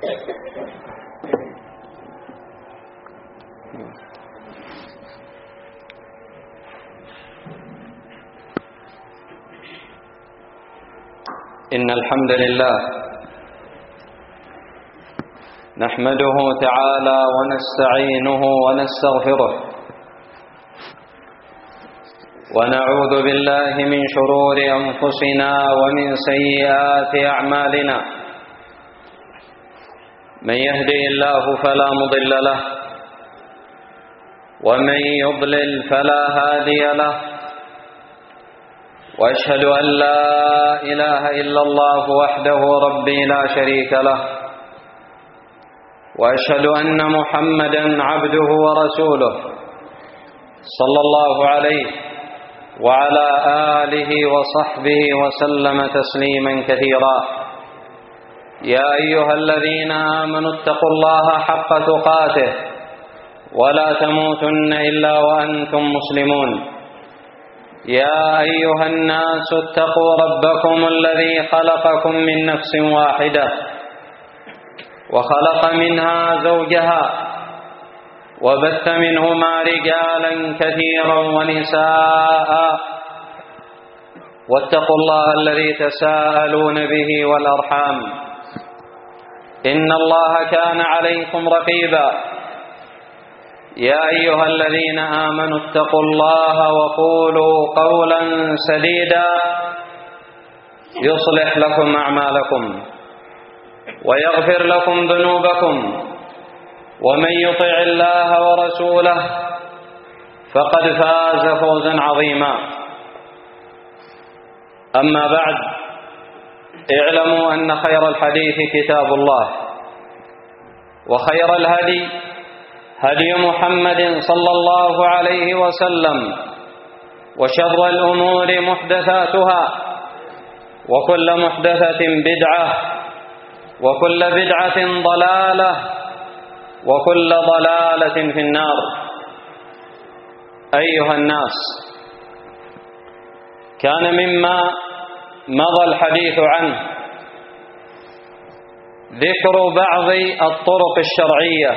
إن الحمد لله نحمده تعالى ونستعينه ونستغفره ونعوذ بالله من شرور أنفسنا ومن سيئات أعمالنا. من يهدي الله فلا مضل له ومن يضلل فلا هادي له، وأشهد أن لا إله إلا الله وحده ربي لا شريك له، وأشهد أن محمدا عبده ورسوله صلى الله عليه وعلى آله وصحبه وسلم تسليما كثيرا. يا أيها الذين آمنوا اتقوا الله حق تقاته ولا تموتن إلا وأنتم مسلمون. يا أيها الناس اتقوا ربكم الذي خلقكم من نفس واحدة وخلق منها زوجها وبث منهما رجالا كثيرا ونساء، واتقوا الله الذي تساءلون به والأرحام إن الله كان عليكم رقيبا. يا أيها الذين آمنوا اتقوا الله وقولوا قولا سديدا يصلح لكم أعمالكم ويغفر لكم ذنوبكم، ومن يطع الله ورسوله فقد فاز فوزا عظيما. أما بعد، اعلموا أن خير الحديث كتاب الله، وخير الهدي هدي محمد صلى الله عليه وسلم، وشر الأمور محدثاتها، وكل محدثة بدعة، وكل بدعة ضلالة، وكل ضلالة في النار. أيها الناس، كان مما مضى الحديث عنه ذكر بعض الطرق الشرعية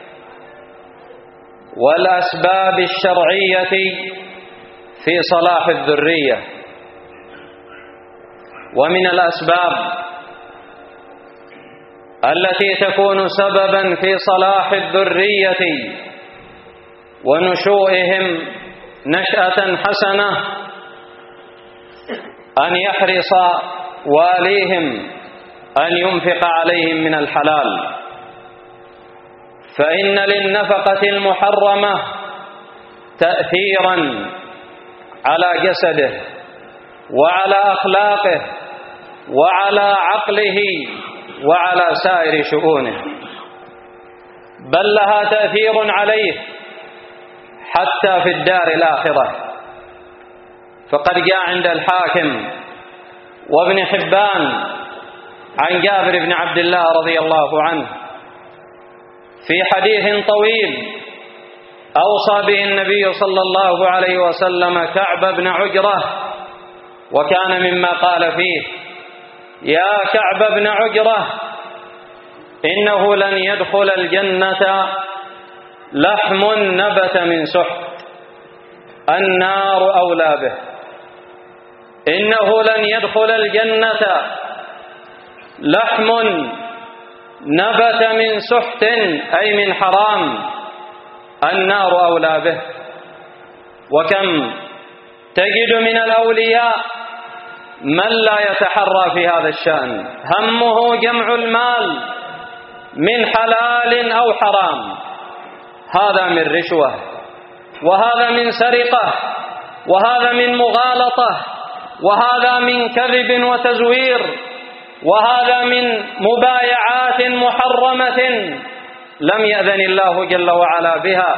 والأسباب الشرعية في صلاح الذرية. ومن الأسباب التي تكون سببا في صلاح الذرية ونشوئهم نشأة حسنة أن يحرص واليهم أن ينفق عليهم من الحلال، فإن للنفقة المحرمة تأثيرا على جسده وعلى أخلاقه وعلى عقله وعلى سائر شؤونه، بل لها تأثير عليه حتى في الدار الآخرة. فقد جاء عند الحاكم وابن حبان عن جابر بن عبد الله رضي الله عنه في حديث طويل أوصى به النبي صلى الله عليه وسلم كعب بن عجرة، وكان مما قال فيه: يا كعب بن عجرة، إنه لن يدخل الجنة لحم نبت من سحت، النار أولى به. إنه لن يدخل الجنة لحم نبت من سحت أي من حرام، النار أولى به. وكم تجد من الأولياء من لا يتحرى في هذا الشأن، همه جمع المال من حلال أو حرام، هذا من رشوة، وهذا من سرقة، وهذا من مغالطة، وهذا من كذب وتزوير، وهذا من مبايعات محرمة لم يأذن الله جل وعلا بها.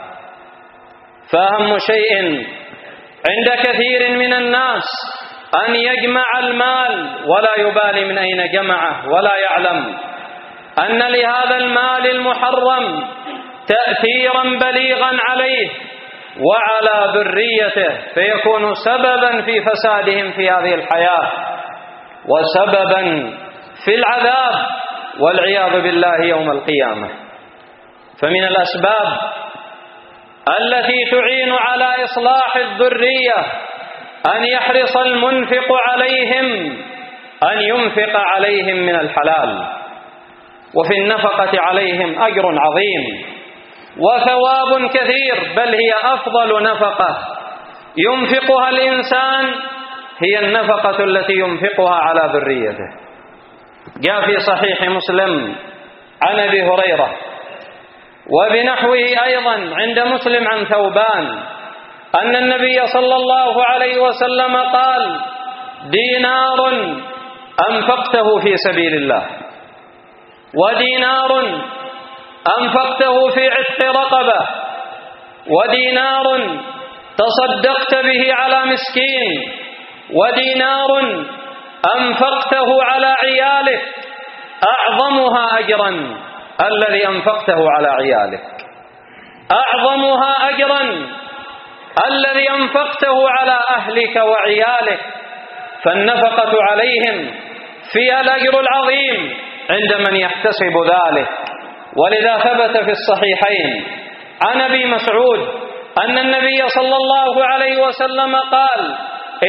فأهم شيء عند كثير من الناس أن يجمع المال ولا يبالي من أين جمعه، ولا يعلم أن لهذا المال المحرم تأثيرا بليغا عليه وعلى ذريته، فيكون سببا في فسادهم في هذه الحياة، وسببا في العذاب والعياذ بالله يوم القيامة. فمن الأسباب التي تعين على إصلاح الذرية أن يحرص المنفق عليهم أن ينفق عليهم من الحلال، وفي النفقة عليهم أجر عظيم وثواب كثير، بل هي أفضل نفقة ينفقها الإنسان هي النفقة التي ينفقها على ذريته. جاء في صحيح مسلم عن أبي هريرة وبنحوه أيضا عند مسلم عن ثوبان أن النبي صلى الله عليه وسلم قال: دينار أنفقته في سبيل الله، ودينار أنفقته في عتق رقبة، ودينار تصدقت به على مسكين، ودينار أنفقته على عيالك، أعظمها أجرا الذي أنفقته على عيالك، أعظمها أجرا الذي أنفقته على أهلك وعيالك. فالنفقة عليهم فيها الأجر العظيم عند من يحتسب ذلك. ولذا ثبت في الصحيحين عن أبي مسعود أن النبي صلى الله عليه وسلم قال: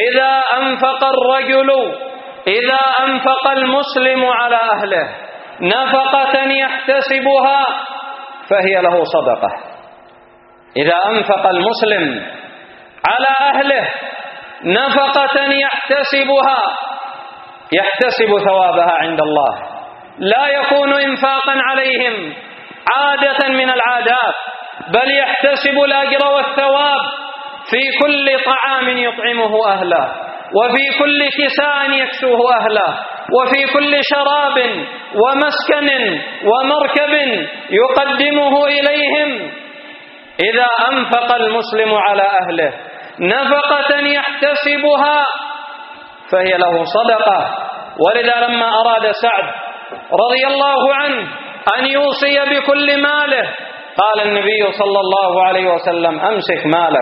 إذا أنفق المسلم على أهله نفقة يحتسبها فهي له صدقة. إذا أنفق المسلم على أهله نفقة يحتسبها يحتسب ثوابها عند الله، لا يكون إنفاقا عليهم عادة من العادات، بل يحتسب الأجر والثواب في كل طعام يطعمه أهله، وفي كل كساء يكسوه أهله، وفي كل شراب ومسكن ومركب يقدمه إليهم. إذا أنفق المسلم على أهله نفقة يحتسبها فهي له صدقة. ولذا لما أراد سعد رضي الله عنه أن يوصي بكل ماله قال النبي صلى الله عليه وسلم: أمسك مالك،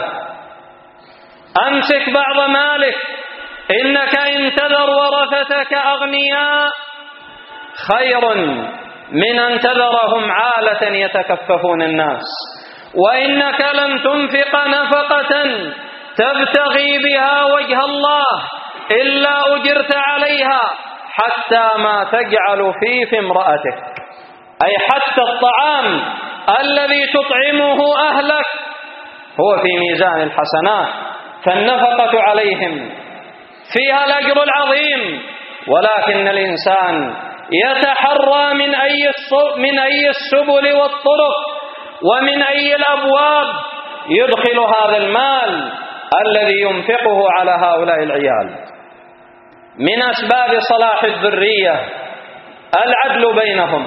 أمسك بعض مالك، إنك إن تذر ورثتك أغنياء خير من أن تذرهم عالة يتكففون الناس، وإنك لن تنفق نفقة تبتغي بها وجه الله إلا أجرت عليها حتى ما تجعل في امرأتك، أي حتى الطعام الذي تطعمه أهلك هو في ميزان الحسنات. فالنفقة عليهم فيها الأجر العظيم، ولكن الإنسان يتحرى من أي السبل والطرق ومن أي الأبواب يدخل هذا المال الذي ينفقه على هؤلاء العيال. من أسباب صلاح الذرية العدل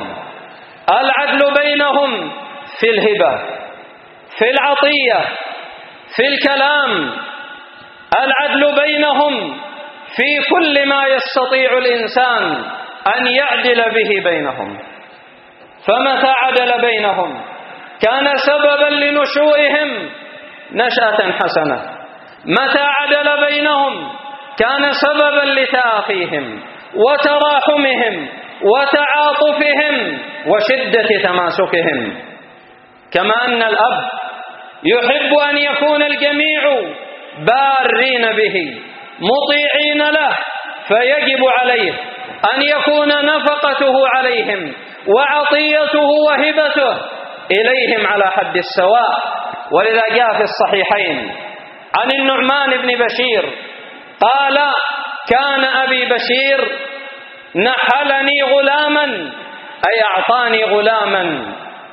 بينهم في الهبة، في العطية، في الكلام، العدل بينهم في كل ما يستطيع الإنسان أن يعدل به بينهم. فمتى عدل بينهم كان سببا لنشوئهم نشأة حسنة، متى عدل بينهم كان سببا لتآخيهم وتراحمهم وتعاطفهم وشدة تماسكهم. كما أن الأب يحب أن يكون الجميع بارين به مطيعين له، فيجب عليه أن يكون نفقته عليهم وعطيته وهبته إليهم على حد السواء. ولذا جاء في الصحيحين عن النعمان بن بشير قال: كان أبي بشير نحلني غلاما، أي أعطاني غلاما،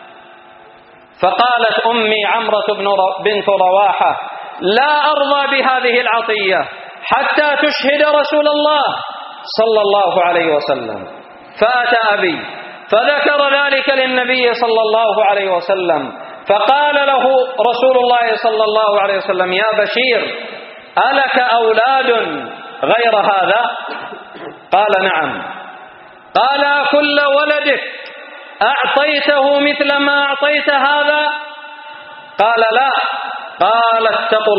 فقالت أمي عمرة بنت رواحة: لا أرضى بهذه العطية حتى تشهد رسول الله صلى الله عليه وسلم. فأتى أبي فذكر ذلك للنبي صلى الله عليه وسلم، فقال له رسول الله صلى الله عليه وسلم: يا بشير، ألك أولاد غير هذا؟ قال: نعم. قال: كل ولدك أعطيته مثل ما أعطيت هذا؟ قال: لا. قال: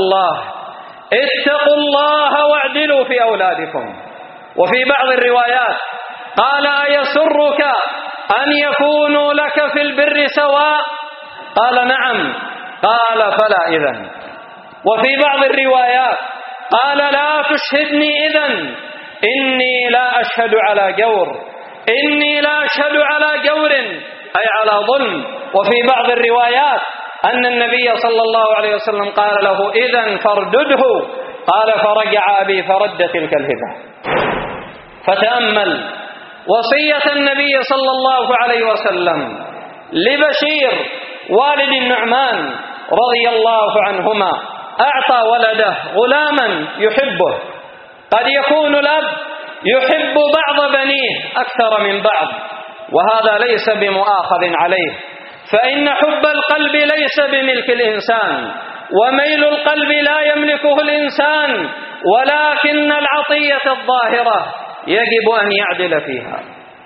اتقوا الله واعدلوا في أولادكم. وفي بعض الروايات قال: أيسرك أن يكونوا لك في البر سواء؟ قال نعم. قال فلا إذن. وفي بعض الروايات قال لا تشهدني إذن، إني لا أشهد على جور، إني لا أشهد على جور أي على ظلم. وفي بعض الروايات أن النبي صلى الله عليه وسلم قال له إذن فاردده، قال فرجع أبي فرد تلك الهبة. فتأمل وصية النبي صلى الله عليه وسلم لبشير والد النعمان رضي الله عنهما، أعطى ولده غلاما يحبه. قد يكون الأب يحب بعض بنيه أكثر من بعض، وهذا ليس بمؤاخذ عليه، فإن حب القلب ليس بملك الإنسان، وميل القلب لا يملكه الإنسان، ولكن العطية الظاهرة يجب أن يعدل فيها.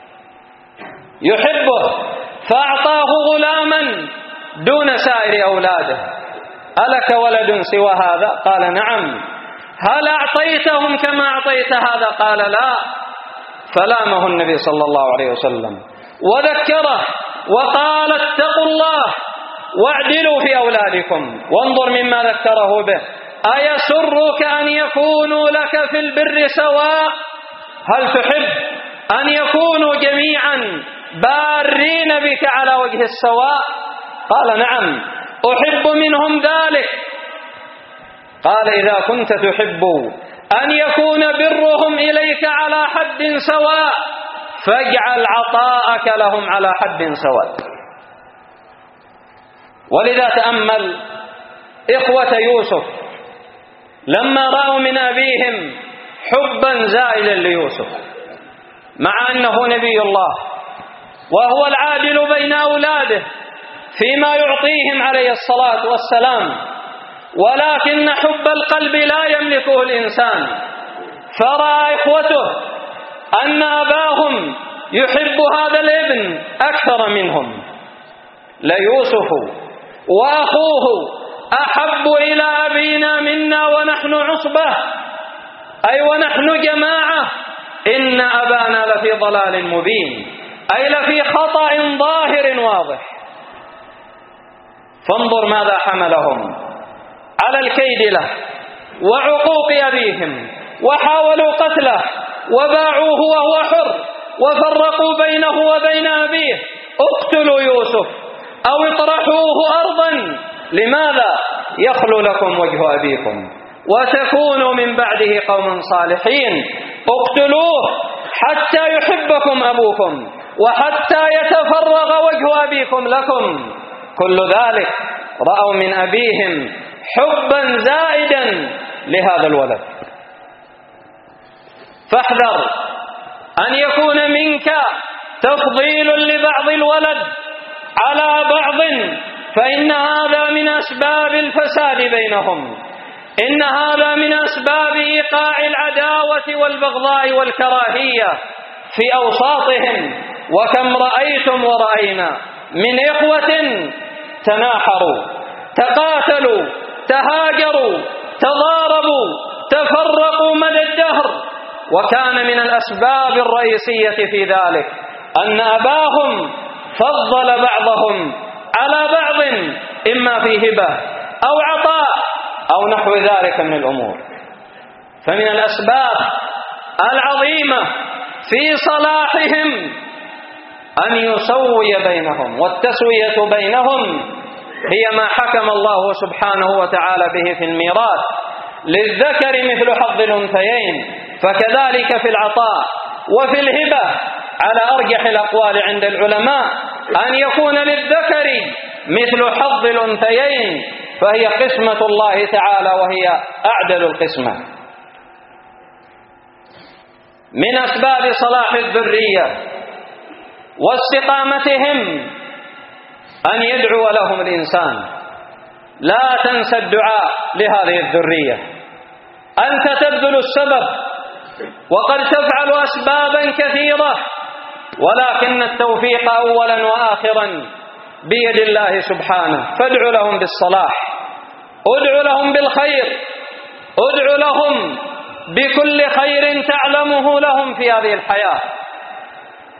يحبه فأعطاه غلاما دون سائر أولاده. ألك ولد سوى هذا؟ قال نعم. هل أعطيتهم كما أعطيت هذا؟ قال لا. فلامه النبي صلى الله عليه وسلم وذكره وقال اتقوا الله واعدلوا في أولادكم. وانظر مما ذكره به: أيسرك أن يكونوا لك في البر سواء؟ هل تحب أن يكونوا جميعا بارين بك على وجه السواء؟ قال نعم أحب منهم ذلك. قال إذا كنت تحب أن يكون برهم إليك على حد سواء فاجعل عطاءك لهم على حد سواء. ولذا تأمل إخوة يوسف لما رأوا من أبيهم حبا زائلا ليوسف، مع أنه نبي الله وهو العادل بين أولاده فيما يعطيهم عليه الصلاة والسلام، ولكن حب القلب لا يملكه الإنسان. فرأى إخوته أن أباهم يحب هذا الابن أكثر منهم. ليوسف وأخوه أحب إلى أبينا منا ونحن عصبة، أي ونحن جماعة، إن أبانا لفي ضلال مبين، أي لفي خطأ ظاهر واضح. فانظر ماذا حملهم على الكيد له وعقوق أبيهم، وحاولوا قتله وباعوه وهو حر، وفرقوا بينه وبين أبيه. اقتلوا يوسف أو اطرحوه أرضا. لماذا؟ يخلو لكم وجه أبيكم وتكونوا من بعده قوم صالحين. اقتلوه حتى يحبكم أبوكم وحتى يتفرغ وجه أبيكم لكم. كل ذلك رأوا من أبيهم حبا زائدا لهذا الولد. فاحذر أن يكون منك تفضيل لبعض الولد على بعض، فإن هذا من أسباب الفساد بينهم، إن هذا من أسباب إيقاع العداوة والبغضاء والكراهية في أوساطهم. وكم رأيتم ورأينا من إخوة تناحروا، تقاتلوا، تهاجروا، تضاربوا، تفرقوا مدى الدهر، وكان من الأسباب الرئيسية في ذلك أن أباهم فضل بعضهم على بعض، إما في هبة أو عطاء أو نحو ذلك من الأمور. فمن الأسباب العظيمة في صلاحهم أن يسوي بينهم، والتسوية بينهم هي ما حكم الله سبحانه وتعالى به في الميراث: للذكر مثل حظ الأنثيين. فكذلك في العطاء وفي الهبة على أرجح الأقوال عند العلماء أن يكون للذكر مثل حظ الأنثيين، فهي قسمة الله تعالى وهي أعدل القسمة. من أسباب صلاح الذرية واستقامتهم أن يدعو لهم الإنسان. لا تنسى الدعاء لهذه الذرية. أنت تبذل السبب وقد تفعل أسبابا كثيرة، ولكن التوفيق أولا وآخرا بيد الله سبحانه. فادع لهم بالصلاح، ادع لهم بالخير، ادع لهم بكل خير تعلمه لهم في هذه الحياة.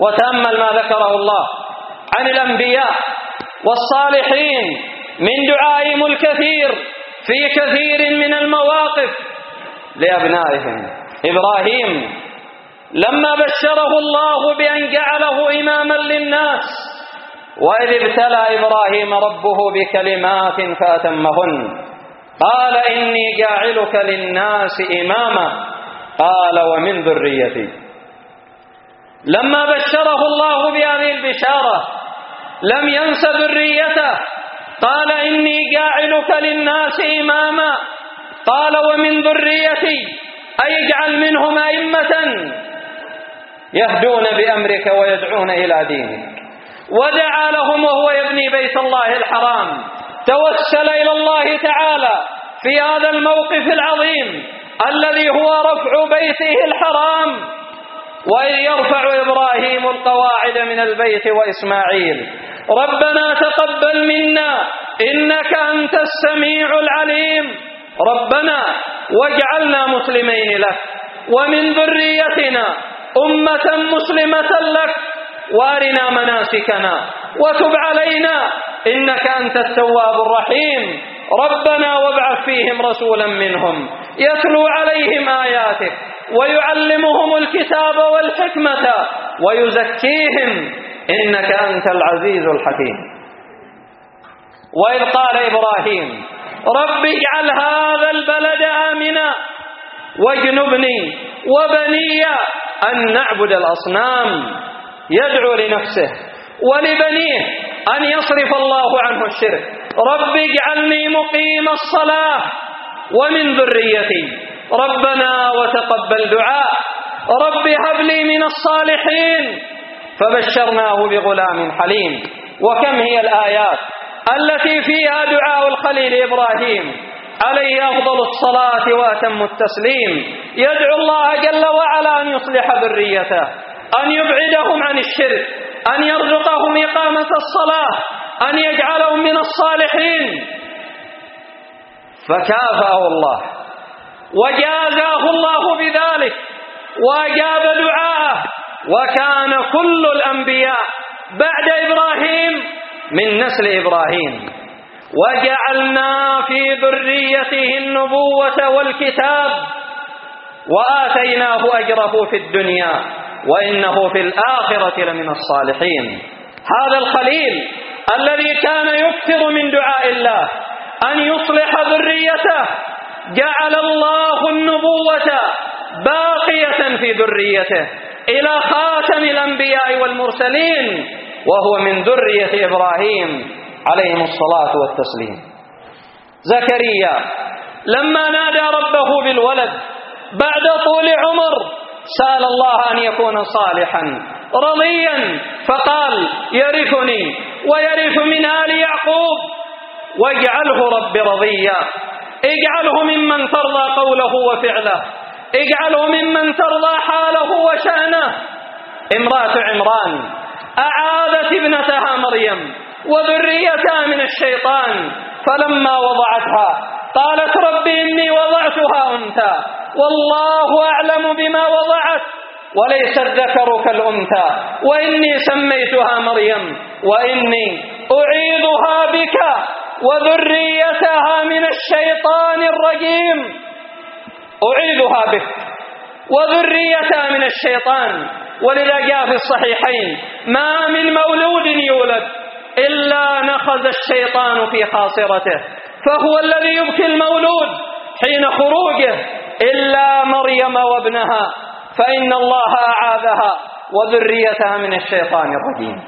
وتأمل ما ذكره الله عن الأنبياء والصالحين من دعائهم الكثير في كثير من المواقف لأبنائهم. إبراهيم لما بشره الله بأن جعله إماما للناس، وإذ ابتلى إبراهيم ربه بكلمات فأتمهن قال إني جاعلك للناس إماما قال ومن ذريتي. لما بشره الله بهذه البشارة لم ينس ذريته، قال إني جاعلك للناس إماما قال ومن ذريتي، أي اجعل منهم أئمة يهدون بأمرك ويدعون إلى دينك. ودعا لهم وهو يبني بيت الله الحرام، توسل إلى الله تعالى في هذا الموقف العظيم الذي هو رفع بيته الحرام. وإذ يرفع إبراهيم القواعد من البيت وإسماعيل ربنا تقبل منا إنك أنت السميع العليم ربنا واجعلنا مسلمين لك ومن ذريتنا أمة مسلمة لك وارنا مناسكنا وتب علينا إنك أنت التواب الرحيم ربنا وابعث فيهم رسولا منهم يتلو عليهم آياتك ويعلمهم الكتاب والحكمة ويزكيهم إنك أنت العزيز الحكيم. وإذ قال إبراهيم رب اجعل هذا البلد آمنا واجنبني وبني أن نعبد الأصنام، يدعو لنفسه ولبنيه أن يصرف الله عنه الشرك. رب اجعلني مقيم الصلاة ومن ذريتي ربنا وتقبل دعاء رب هب لي من الصالحين. فبشرناه بغلام حليم. وكم هي الآيات التي فيها دعاء الخليل إبراهيم عليه أفضل الصلاة وأتم التسليم، يدعو الله جل وعلا أن يصلح ذريته، أن يبعدهم عن الشرك، أن يرزقهم إقامة الصلاة، أن يجعلهم من الصالحين. فكافأه الله وجازاه الله بذلك وأجاب دعاءه. وكان كل الأنبياء بعد إبراهيم من نسل إبراهيم، وجعلنا في ذريته النبوة والكتاب وآتيناه أجره في الدنيا وإنه في الآخرة لمن الصالحين. هذا الخليل الذي كان يكثر من دعاء الله أن يصلح ذريته جعل الله النبوة باقية في ذريته إلى خاتم الأنبياء والمرسلين، وهو من ذرية إبراهيم عليهم الصلاة والتسليم. زكريا لما نادى ربه بالولد بعد طول عمر سأل الله أن يكون صالحا رضيا، فقال يرثني ويرث من آل يعقوب واجعله رب رضيا. اجعله ممن ترضى قوله وفعله، اجعله ممن ترضى حاله وشأنه. امرأة عمران أعاذت ابنتها مريم وذريتها من الشيطان، فلما وضعتها قالت رب إني وضعتها أنثى والله أعلم بما وضعت وليس الذكر كالأنثى وإني سميتها مريم وإني أعيذها بك وذريتها من الشيطان الرجيم. أعيذها بك وذريتها من الشيطان. ولذا جاء في الصحيحين ما من مولود يولد إلا نخز الشيطان في خاصرته، فهو الذي يبكي المولود حين خروجه إلا مريم وابنها فإن الله أعاذها وذريتها من الشيطان الرجيم.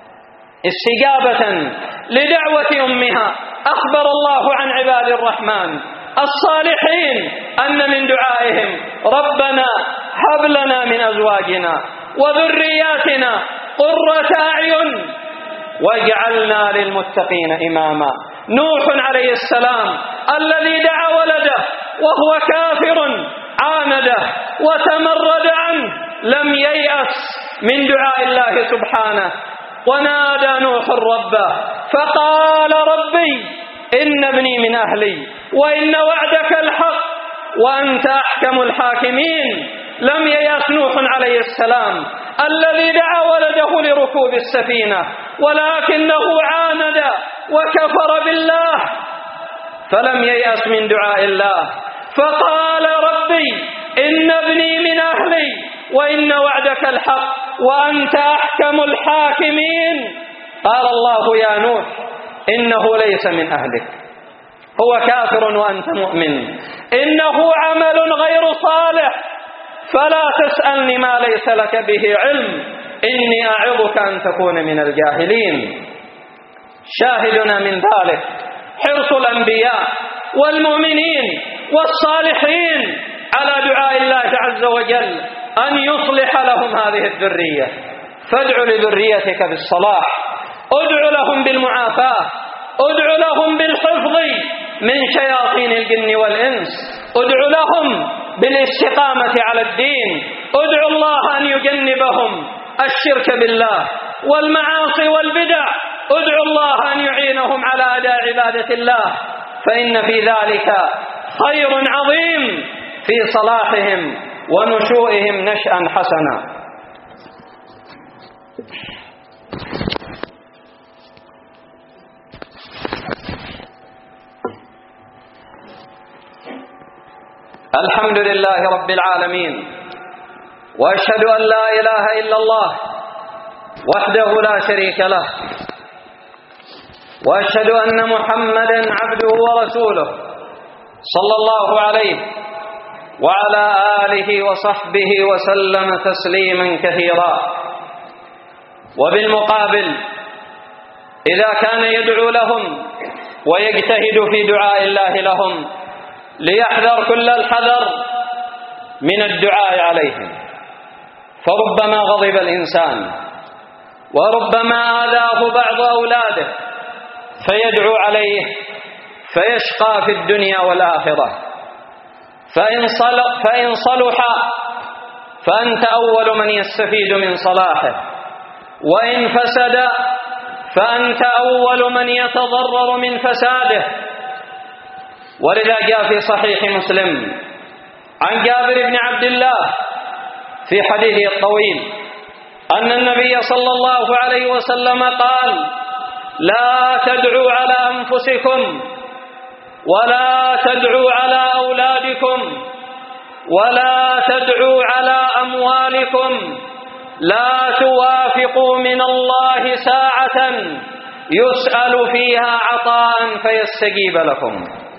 استجابة لدعوة أمها أخبر الله عن عباد الرحمن الصالحين أن من دعائهم ربنا هب لنا من أزواجنا وذرياتنا قرة أعين واجعلنا للمتقين إماما. نوح عليه السلام الذي دعا ولده وهو كافر عانده وتمرد عنه لم ييأس من دعاء الله سبحانه، ونادى نوح ربه فقال ربي إن ابني من أهلي وإن وعدك الحق وأنت أحكم الحاكمين. لم ييأس نوح عليه السلام الذي دعا ولده لركوب السفينة ولكنه عاند وكفر بالله فلم ييأس من دعاء الله، فقال ربي إن ابني من أهلي وإن وعدك الحق وأنت أحكم الحاكمين. قال الله يا نوح إنه ليس من أهلك، هو كافر وأنت مؤمن، إنه عمل غير صالح فلا تسألني ما ليس لك به علم إني أعظك أن تكون من الجاهلين. شاهدنا من ذلك حرص الأنبياء والمؤمنين والصالحين على دعاء الله عز وجل أن يصلح لهم هذه الذرية. فادع لذريتك بالصلاح، ادع لهم بالمعافاة، ادع لهم بالحفظ من شياطين الجن والإنس، ادع لهم بالاستقامة على الدين، ادع الله أن يجنبهم الشرك بالله والمعاصي والبدع، ادع الله أن يعينهم على أداء عبادة الله، فإن في ذلك خير عظيم في صلاحهم ونشوئهم نشأ حسنا. الحمد لله رب العالمين، وأشهد أن لا إله إلا الله وحده لا شريك له، وأشهد أن محمدا عبده ورسوله صلى الله عليه وعلى آله وصحبه وسلم تسليما كثيرا. وبالمقابل إذا كان يدعو لهم ويجتهد في دعاء الله لهم ليحذر كل الحذر من الدعاء عليهم، فربما غضب الإنسان وربما آذاه بعض أولاده فيدعو عليه فيشقى في الدنيا والآخرة. فإن صلح فأنت أول من يستفيد من صلاحه، وإن فسد فأنت أول من يتضرر من فساده. ولذا جاء في صحيح مسلم عن جابر بن عبد الله في حديثه الطويل أن النبي صلى الله عليه وسلم قال: لا تدعوا على أنفسكم ولا تدعوا على أولادكم ولا تدعوا على أموالكم، لا توافقوا من الله ساعة يسأل فيها عطاء فيستجيب لكم.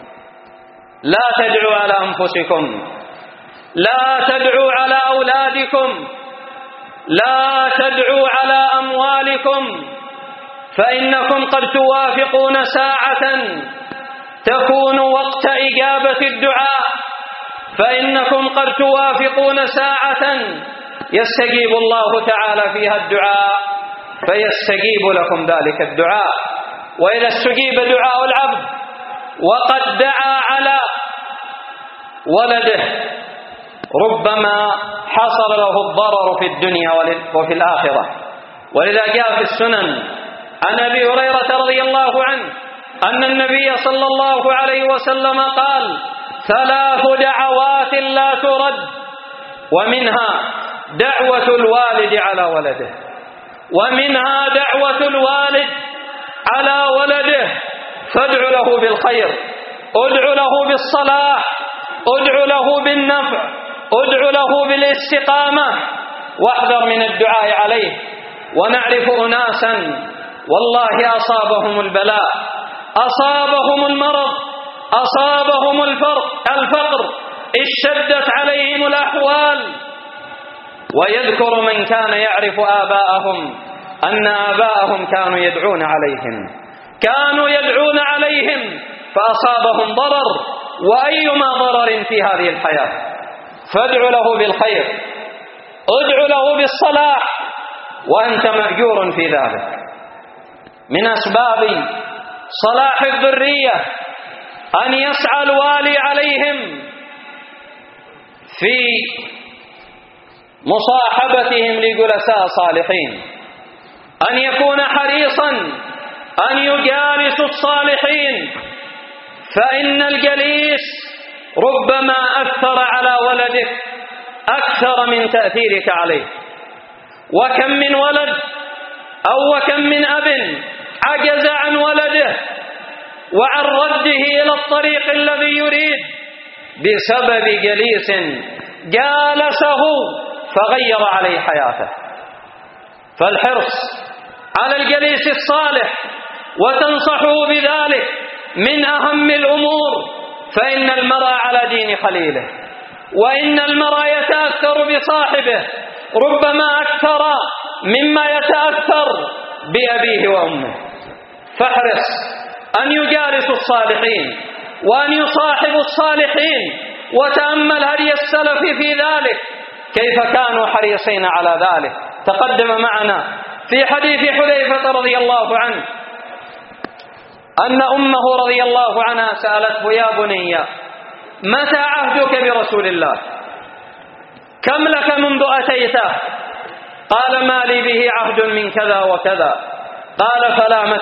لا تدعوا على أنفسكم، لا تدعوا على أولادكم، لا تدعوا على أموالكم، فإنكم قد توافقون ساعة تكون وقت إجابة الدعاء، فإنكم قد توافقون ساعة يستجيب الله تعالى فيها الدعاء فيستجيب لكم ذلك الدعاء. وإذا استجيب دعاء العبد وقد دعا على ولده ربما حصل له الضرر في الدنيا وفي الآخرة. ولذا جاء في السنن عن أبي هريرة رضي الله عنه أن النبي صلى الله عليه وسلم قال: 3 دعوات لا ترد، ومنها دعوة الوالد على ولده، ومنها دعوة الوالد على ولده، فادع له بالخير، ادع له بالصلاح، ادع له بالنفع، ادع له بالاستقامة، واحذر من الدعاء عليه. ونعرف أناسا والله أصابهم البلاء، أصابهم المرض، أصابهم الفقر، اشتدت عليهم الأحوال، ويذكر من كان يعرف آباءهم أن آباءهم كانوا يدعون عليهم فأصابهم ضرر، وأيما ضرر في هذه الحياة. فادع له بالخير، ادع له بالصلاح، وأنت مأجور في ذلك. من أسباب صلاح الذرية أن يسعى الوالي عليهم في مصاحبتهم لجلساء صالحين، أن يكون حريصا أن يجالس الصالحين، فإن الجليس ربما أثر على ولدك أكثر من تأثيرك عليه. وكم من ولد أو وكم من أب عجز عن ولده وعن رده إلى الطريق الذي يريد بسبب جليس جالسه فغير عليه حياته. فالحرص على الجليس الصالح وتنصحه بذلك من أهم الأمور، فإن المرء على دين خليله، وإن المرء يتأثر بصاحبه ربما أكثر مما يتأثر بأبيه وأمه. فاحرص أن يجالس الصالحين وأن يصاحب الصالحين، وتأمل هدي السلف في ذلك كيف كانوا حريصين على ذلك. تقدم معنا في حديث حذيفة رضي الله عنه أن أمه رضي الله عنها سألته: يا بني متى عهدك برسول الله؟ كم لك منذ أتيته؟ قال: ما لي به عهد من كذا وكذا. قال: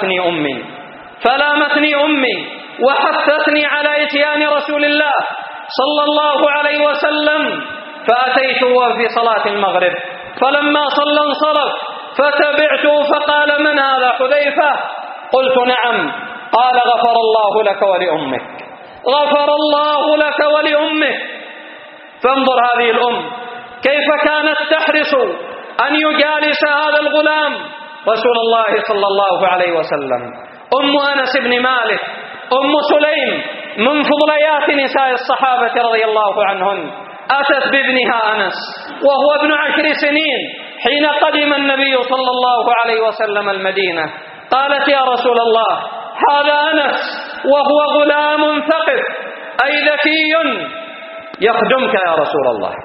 فلامتني أمي وحثتني على إتيان رسول الله صلى الله عليه وسلم، فأتيته في صلاة المغرب، فلما صلى انصرف فتبعته فقال: من هذا؟ حذيفة. قلت: نعم. قال: غفر الله لك ولأمك، غفر الله لك ولأمك. فانظر هذه الأم كيف كانت تحرص أن يجالس هذا الغلام رسول الله صلى الله عليه وسلم. أم أنس بن مالك، أم سليم، من فضليات نساء الصحابة رضي الله عنهن، أتت بابنها أنس وهو ابن 10 سنين حين قدم النبي صلى الله عليه وسلم المدينة. قالت: يا رسول الله، هذا أنس وهو غلام ثقف أي ذكي يخدمك يا رسول الله.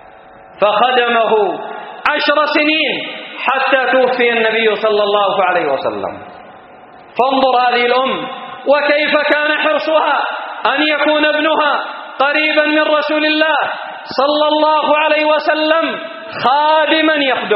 فخدمه 10 سنين حتى توفي النبي صلى الله عليه وسلم. فانظر هذه الأم وكيف كان حرصها أن يكون ابنها قريبا من رسول الله صلى الله عليه وسلم خادما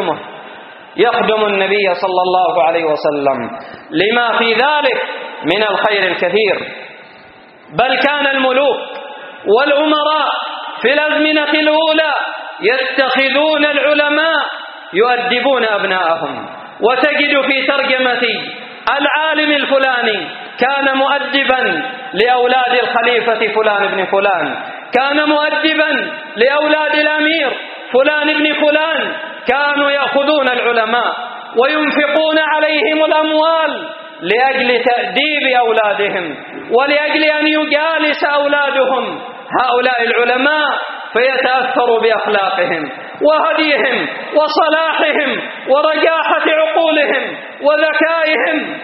يخدم النبي صلى الله عليه وسلم، لما في ذلك من الخير الكثير. بل كان الملوك والأمراء في الأزمنة الأولى يتخذون العلماء يؤدبون أبناءهم. وتجد في ترجمة العالم الفلاني كان مؤدبا لأولاد الخليفة فلان بن فلان، كان مؤدبا لأولاد الأمير فلان بن فلان. كانوا يأخذون العلماء وينفقون عليهم الأموال لأجل تأديب أولادهم ولأجل أن يجالس أولادهم هؤلاء العلماء فيتأثروا بأخلاقهم وهديهم وصلاحهم ورجاحة عقولهم وذكائهم.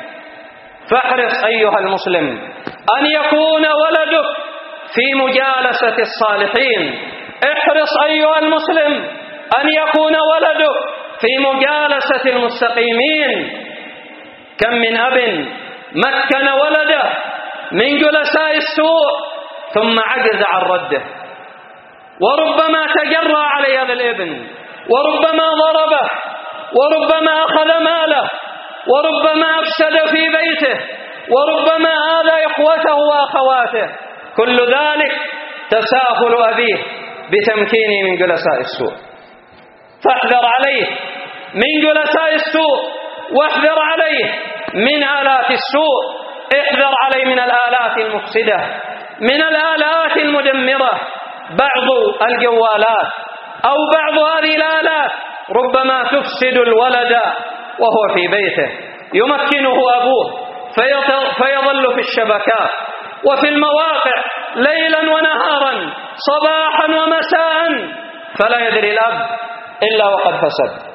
فاحرص أيها المسلم أن يكون ولدك في مجالسة الصالحين. احرص أيها المسلم أن يكون ولدك في مجالسة المستقيمين. كم من أب مكن ولده من جلساء السوء ثم عجز عن رده، وربما تجرى على هذا الابن، وربما ضربه، وربما أخذ ماله، وربما أفسد في بيته، وربما آذى إخوته وأخواته. كل ذلك تساهل أبيه بتمكينه من جلساء السوء. فاحذر عليه من جلساء السوء، واحذر عليه من آلات السوء. احذر عليه من الآلات المفسدة، من الآلات المدمرة. بعض الجوالات أو بعض هذه الآلات ربما تفسد الولد وهو في بيته، يمكنه أبوه فيظل في الشبكات وفي المواقع ليلا ونهارا صباحا ومساء، فلا يدري الأب إلا وقد فسد.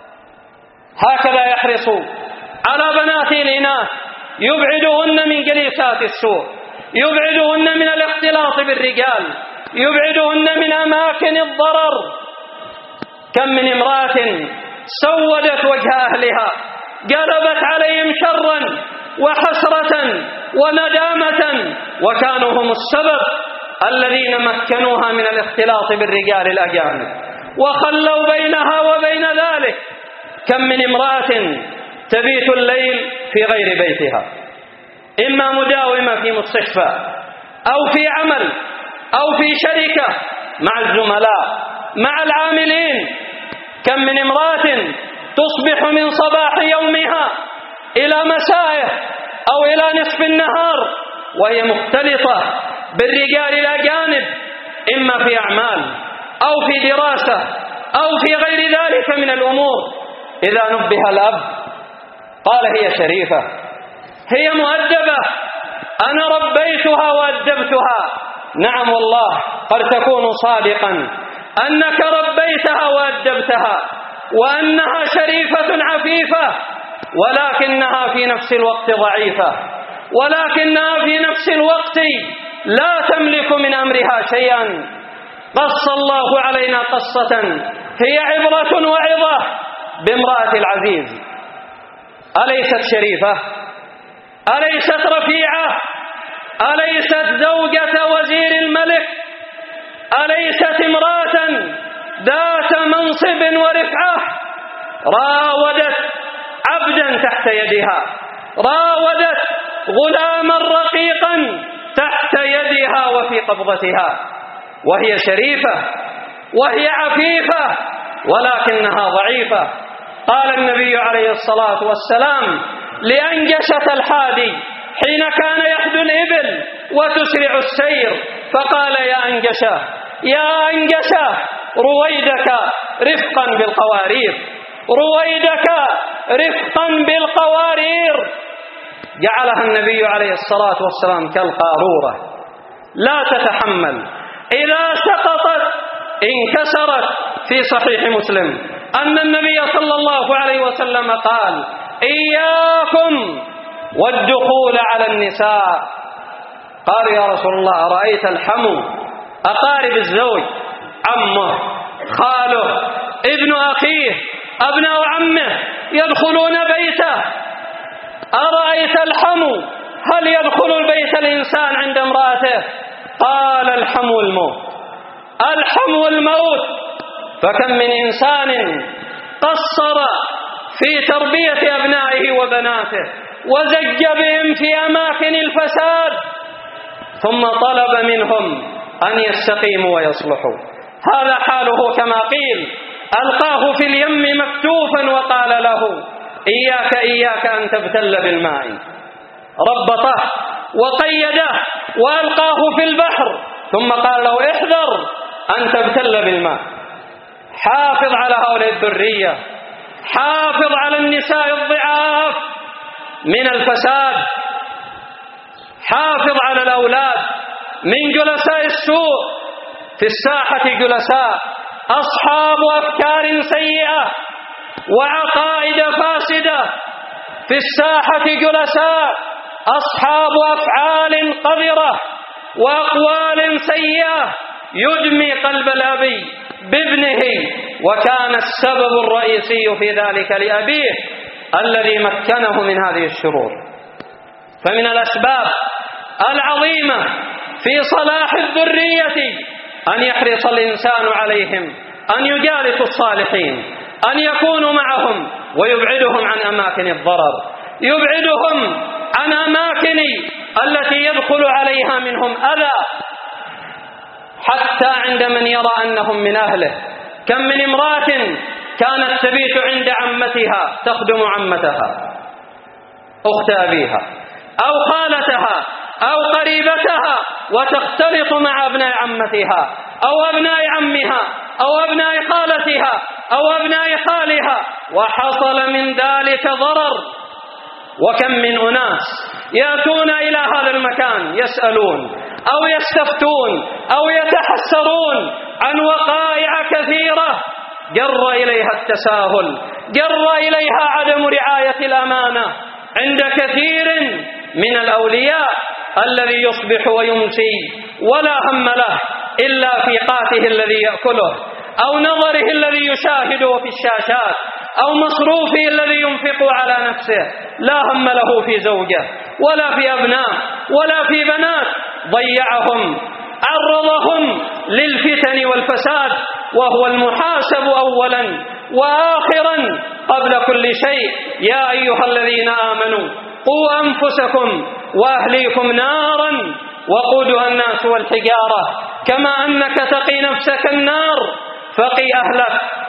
هكذا يحرص على بنات الإناث، يبعدهن من جليسات السوء، يبعدهن من الاختلاط بالرجال، يبعدهن من أماكن الضرر. كم من امرأة سودت وجه أهلها، جلبت عليهم شرا وحسرة وندامة، وكانوا هم السبب الذين مكنوها من الاختلاط بالرجال الأجانب وخلوا بينها وبين ذلك. كم من امرأة تبيت الليل في غير بيتها، إما مداومة في مستشفى أو في عمل أو في شركة مع الزملاء مع العاملين، كم من امرأة تصبح من صباح يومها إلى مسائه أو إلى نصف النهار وهي مختلطة بالرجال الأجانب، إما في أعمال أو في دراسة أو في غير ذلك من الأمور. إذا نبه الأب قال هي شريفة، هي مؤدبة، أنا ربيتها وأدبتها. نعم والله قد تكون صادقا أنك ربيتها وأدبتها وأنها شريفة عفيفة، ولكنها في نفس الوقت ضعيفة، ولكنها في نفس الوقت لا تملك من أمرها شيئا. قص الله علينا قصة هي عبرة وعظة بامرأة العزيز. أليست شريفة؟ أليست رفيعة؟ أليست زوجة وزير الملك؟ أليست امرأة ذات منصب ورفعة؟ راودت عبدا تحت يدها، راودت غلاما رقيقا تحت يدها وفي قبضتها، وهي شريفة وهي عفيفة ولكنها ضعيفة. قال النبي عليه الصلاة والسلام لأنجشة الحادي حين كان يحدو الإبل وتسرع السير، فقال يا أنجشة يا أنجشة رويدك رفقا بالقوارير، رويدك رفقا بالقوارير. جعلها النبي عليه الصلاة والسلام كالقارورة لا تتحمل، إذا سقطت انكسرت. في صحيح مسلم أن النبي صلى الله عليه وسلم قال إياكم والدخول على النساء. قال يا رسول الله أرأيت الحمو، أقارب الزوج، عمه، خاله، ابن أخيه، أبناء عمه يدخلون بيته، أرأيت الحمو هل يدخل البيت الإنسان عند امرأته؟ قال الحمو الموت، الحمو الموت. فكم من إنسان قصر في تربية أبنائه وبناته وزج بهم في أماكن الفساد، ثم طلب منهم أن يستقيموا ويصلحوا. هذا حاله كما قيل ألقاه في اليم مكتوفا وقال له إياك إياك أن تبتل بالماء، ربطه وقيده وألقاه في البحر ثم قال له احذر أن تبتل بالماء. حافظ على هؤلاء الذرية، حافظ على النساء الضعاف من الفساد، حافظ على الأولاد من جلساء السوء. في الساحة جلساء أصحاب أفكار سيئة وعقائد فاسدة، في الساحة جلساء أصحاب أفعال قذرة وأقوال سيئة يدمي قلب الأبي بابنه، وكان السبب الرئيسي في ذلك لأبيه الذي مكنه من هذه الشرور. فمن الأسباب العظيمة في صلاح الذرية أن يحرص الإنسان عليهم، أن يجالس الصالحين، أن يكونوا معهم ويبعدهم عن أماكن الضرر، يبعدهم عن أماكن التي يدخل عليها منهم أذى، حتى عند من يرى أنهم من أهله. كم من امرأة كانت تبيت عند عمتها تخدم عمتها أخت أبيها أو خالتها أو قريبتها وتختلط مع أبناء عمتها أو أبناء عمها أو أبناء خالتها أو أبناء خالها، وحصل من ذلك ضرر. وكم من أناس يأتون إلى هذا المكان يسألون أو يستفتون أو يتحسرون عن وقائع كثيرة جر إليها التساهل، جر إليها عدم رعاية الأمانة عند كثير من الأولياء الذي يصبح ويمسي ولا هم له إلا في قاته الذي يأكله أو نظره الذي يشاهده في الشاشات أو مصروفه الذي ينفق على نفسه، لا هم له في زوجه ولا في أبناء ولا في بنات، ضيعهم، عرضهم للفتن والفساد، وهو المحاسب أولا وآخرا قبل كل شيء. يا أيها الذين آمنوا قوا أنفسكم وأهليكم نارا وقودها الناس والحجارة، كما أنك تقي نفسك النار فقي أهلك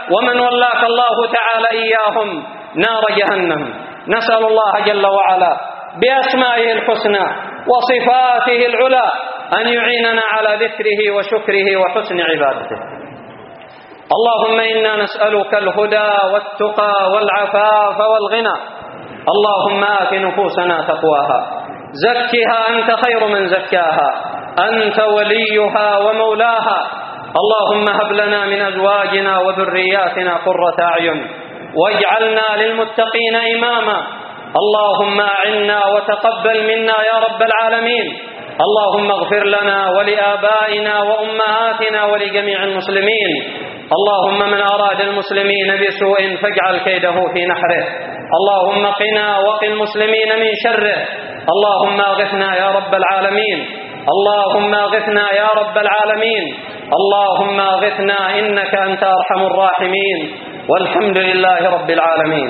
ومن ولاك الله تعالى إياهم نار جهنم. نسأل الله جل وعلا بأسمائه الحسنى وصفاته العلى أن يعيننا على ذكره وشكره وحسن عبادته. اللهم إنا نسألك الهدى والتقى والعفاف والغنى. اللهم آت نفوسنا تقواها، زكها أنت خير من زكاها، أنت وليها ومولاها. اللهم هب لنا من أزواجنا وذرياتنا قرة أعين واجعلنا للمتقين إماما. اللهم أعنا وتقبل منا يا رب العالمين. اللهم اغفر لنا ولآبائنا وأمهاتنا ولجميع المسلمين. اللهم من أراد المسلمين بسوء فاجعل كيده في نحره. اللهم قنا وقِ المسلمين من شره. اللهم اغثنا يا رب العالمين. اللهم اغثنا يا رب العالمين. اللهم اغثنا إنك أنت أرحم الراحمين. والحمد لله رب العالمين.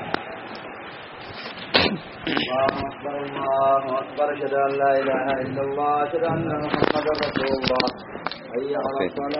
الله أكبر الله أكبر. أشهد أن لا إله إلا الله، أشهد أن محمدا رسول الله. حي على الصلاة.